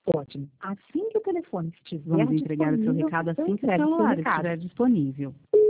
Ótimo. Assim que o telefone estiver Vamos entregar o seu disponível, recado assim que o eu celular recado. estiver disponível.